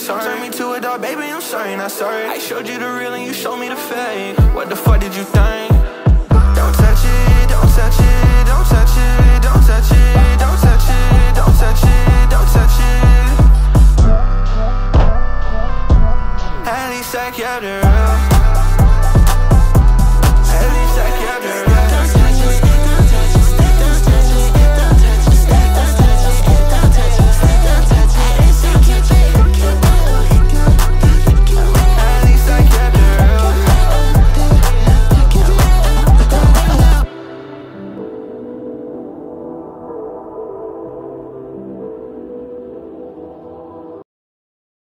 sorry. Turn me to a dog, baby, I'm sorry, not sorry. I showed you the real and you showed me the fake. What the fuck did you think? Don't touch it, don't touch it, don't touch it, don't touch it, don't touch it, don't touch it, don't touch it. At least I kept it real.